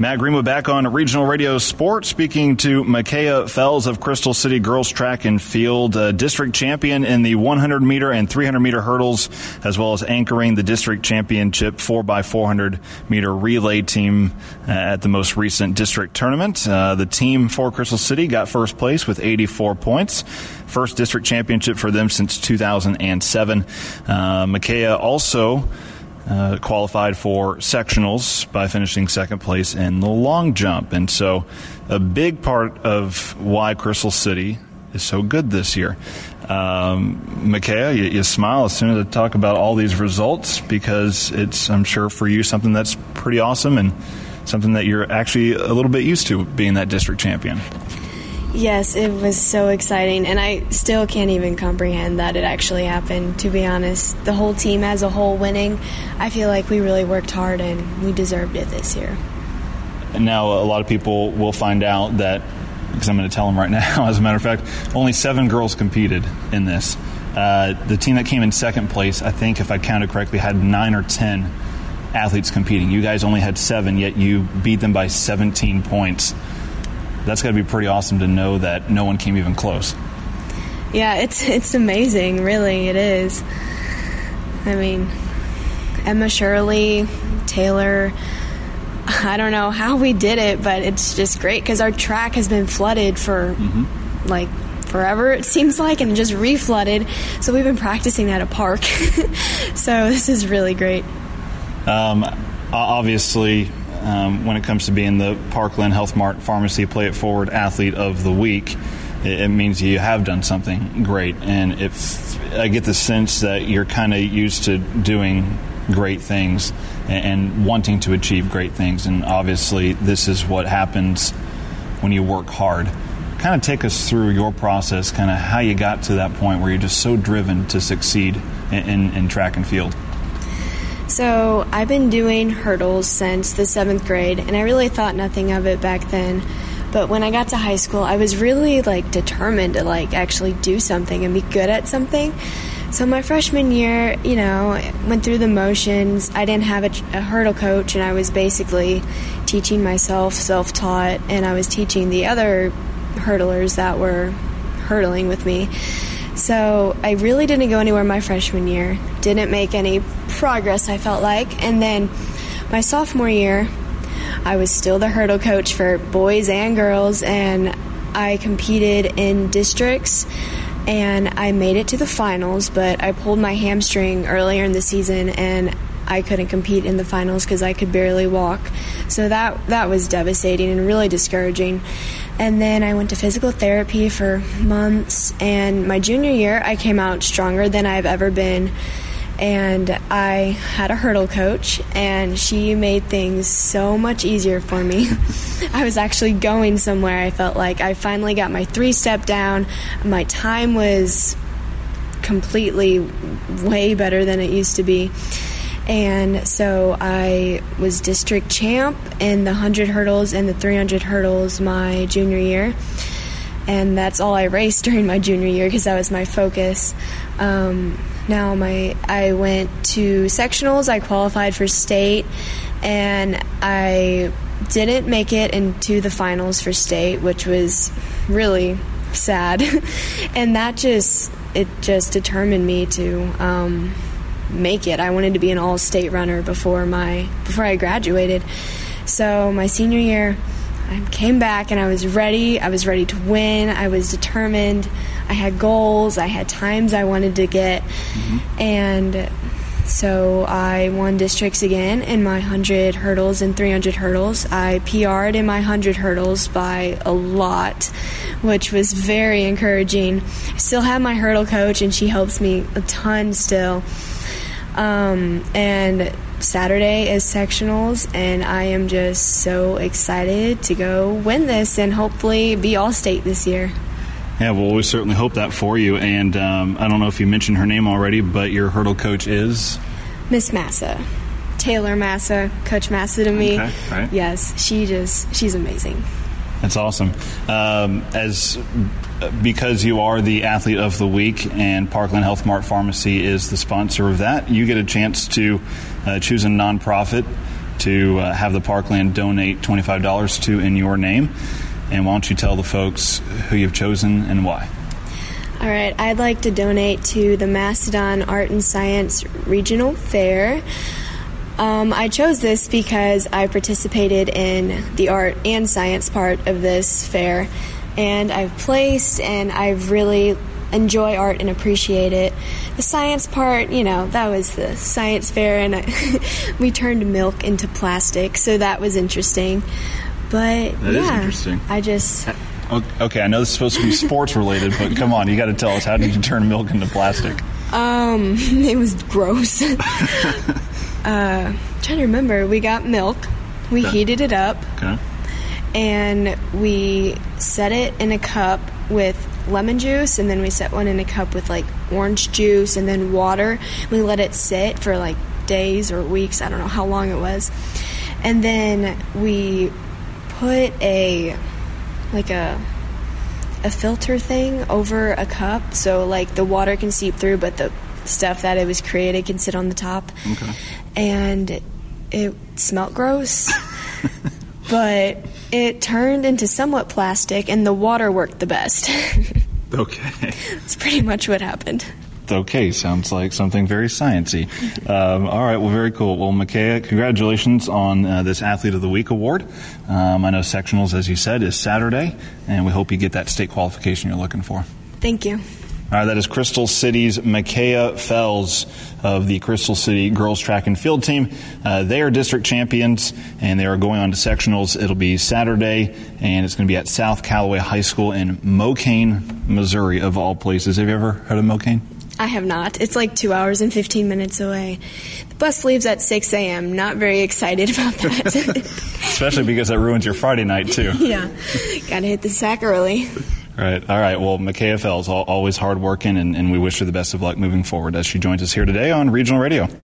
Matt Greenwood back on Regional Radio Sports, speaking to Micaiah Fells of Crystal City Girls Track and Field, district champion in the 100-meter and 300-meter hurdles, as well as anchoring the district championship 4x400-meter relay team at the most recent district tournament. The team for Crystal City got first place with 84 points. First district championship for them since 2007. Micaiah also qualified for sectionals by finishing second place in the long jump. And so a big part of why Crystal City is so good this year. Micaiah, you smile as soon as I talk about all these results, because it's, I'm sure for you, something that's pretty awesome and something that you're actually a little bit used to, being that district champion. Yes, it was so exciting, and I still can't even comprehend that it actually happened, to be honest. The whole team as a whole winning, I feel like we really worked hard and we deserved it this year. And now a lot of people will find out that, because I'm going to tell them right now, as a matter of fact, only 7 girls competed in this. The team that came in second place, I think if I counted correctly, had 9 or 10 athletes competing. You guys only had 7, yet you beat them by 17 points. That's got to be pretty awesome to know that no one came even close. Yeah, it's amazing, really, it is. I mean, Emma Shirley, Taylor, I don't know how we did it, but it's just great because our track has been flooded for like forever, it seems like, and just re-flooded. So we've been practicing at a park. So this is really great. Obviously, when it comes to being the Parkland Health Mart Pharmacy Play It Forward Athlete of the Week, it means you have done something great. And if I get the sense that you're kind of used to doing great things and wanting to achieve great things, and obviously this is what happens when you work hard. Kind of take us through your process, kind of how you got to that point where you're just so driven to succeed in track and field. So I've been doing hurdles since the 7th grade, and I really thought nothing of it back then. But when I got to high school, I was really determined to actually do something and be good at something. So my freshman year, went through the motions. I didn't have a hurdle coach, and I was basically teaching myself, self-taught, and I was teaching the other hurdlers that were hurdling with me. So I really didn't go anywhere my freshman year, didn't make any progress, I felt like. And then my sophomore year, I was still the hurdle coach for boys and girls, and I competed in districts, and I made it to the finals, but I pulled my hamstring earlier in the season, and I couldn't compete in the finals because I could barely walk. So that was devastating and really discouraging. And then I went to physical therapy for months, and my junior year I came out stronger than I've ever been. And I had a hurdle coach, and she made things so much easier for me. I was actually going somewhere. I felt like I finally got my 3-step down. My time was completely way better than it used to be. And so I was district champ in the 100 hurdles and the 300 hurdles my junior year. And that's all I raced during my junior year because that was my focus. I went to sectionals. I qualified for state, and I didn't make it into the finals for state, which was really sad. And that just determined me to make it. I wanted to be an all-state runner before I graduated. So my senior year, I came back and I was ready. I was ready to win. I was determined. I had goals. I had times I wanted to get. And so I won districts again in my 100 hurdles and 300 hurdles. I PR'd in my 100 hurdles by a lot, which was very encouraging. I still have my hurdle coach, and she helps me a ton still. And Saturday is sectionals, and I am just so excited to go win this and hopefully be all-state this year. Yeah, well, we certainly hope that for you. And I don't know if you mentioned her name already, but your hurdle coach is? Miss Massa. Taylor Massa, Coach Massa to me. Okay, right. Yes, she's amazing. That's awesome. Because you are the Athlete of the Week and Parkland Health Mart Pharmacy is the sponsor of that, you get a chance to choose a nonprofit to have the Parkland donate $25 to in your name. And why don't you tell the folks who you've chosen and why? All right, I'd like to donate to the Mastodon Art and Science Regional Fair. I chose this because I participated in the art and science part of this fair, and I've placed, and I really enjoy art and appreciate it. The science part, that was the science fair, and we turned milk into plastic, so that was interesting. But that is interesting. Okay, I know this is supposed to be sports related, but come on, you got to tell us, how did you turn milk into plastic? It was gross. Trying to remember, we got milk, we heated it up, and we set it in a cup with lemon juice, and then we set one in a cup with like orange juice and then water. We let it sit for like days or weeks, I don't know how long it was, and then we put a filter thing over a cup, so like the water can seep through, but the stuff that it was created can sit on the top. And it smelled gross, but it turned into somewhat plastic, and the water worked the best. Okay. That's pretty much what happened. Okay, sounds like something very sciencey. All right, well, very cool. Well, Makaya, congratulations on this Athlete of the Week award. I know sectionals, as you said, is Saturday, and we hope you get that state qualification you're looking for. Thank you. All right, that is Crystal City's Makaya Fells of the Crystal City Girls Track and Field Team. They are district champions, and they are going on to sectionals. It'll be Saturday, and it's going to be at South Callaway High School in Mocaine, Missouri, of all places. Have you ever heard of Mocaine? I have not. It's like 2 hours and 15 minutes away. The bus leaves at 6 a.m. Not very excited about that. Especially because that ruins your Friday night, too. Yeah. Got to hit the sack early. Right. All right. Well, Makaya Fells, always hardworking, and we wish her the best of luck moving forward as she joins us here today on Regional Radio.